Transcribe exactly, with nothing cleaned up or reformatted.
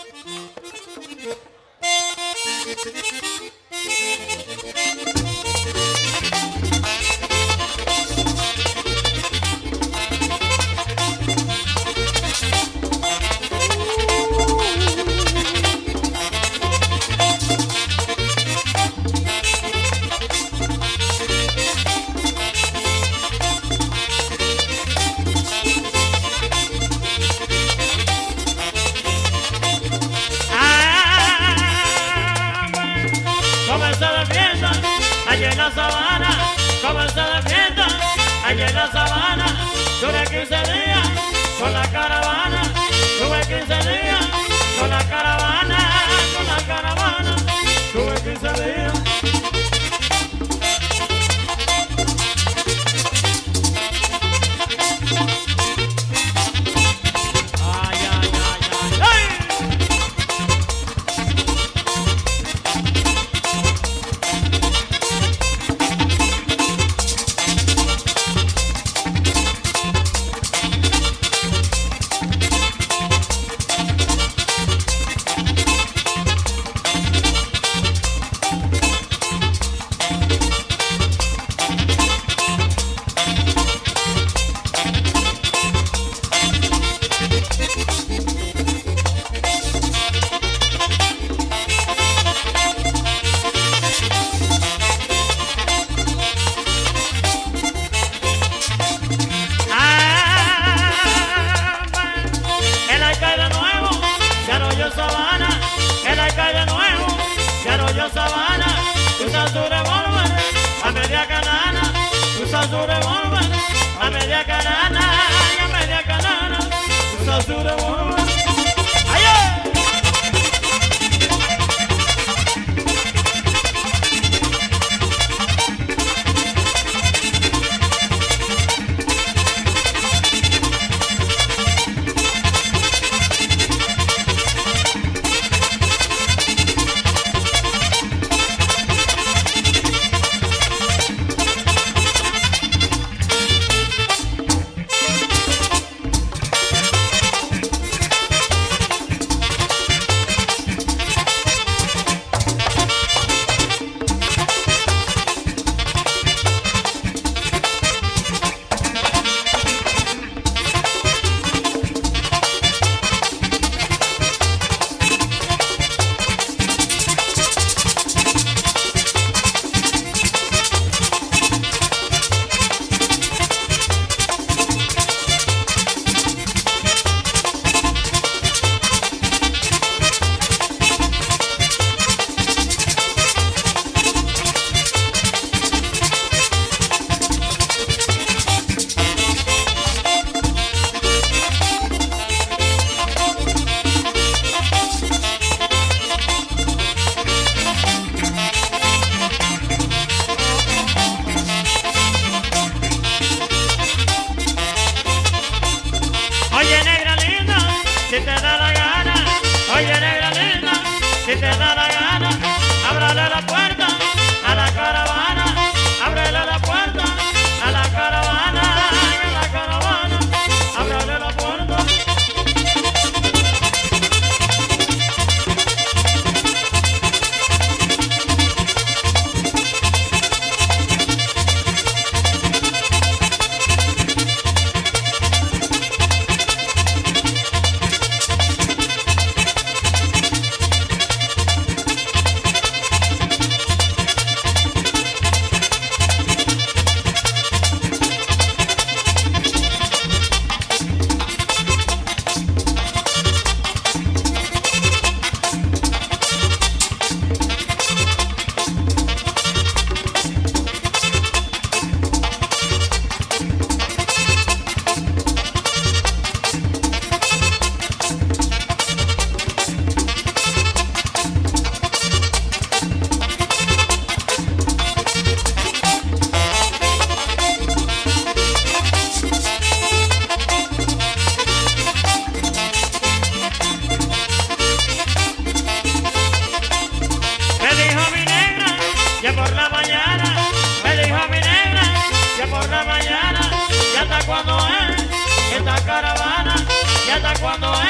allí en la sabana, como se defienda, allí en la sabana, tuve quince días con la caravana, tuve quince días con la caravana, con la caravana, tuve quince días. Sabana, el alcalde nuevo, ya no yo Sabana, usa su revólver a media canana, usa su revólver a media canana, y a media canana, usa su revólver. Oye, negra linda, si te da la gana, oye, negra linda, si te da la gana, ábrale la puerta a la caravana, ábrele la puerta a la caravana, a la caravana, ábrale la puerta. Ya por la mañana, me dijo a mi negra, ya por la mañana, ya hasta cuando es esta caravana, ya hasta cuando es.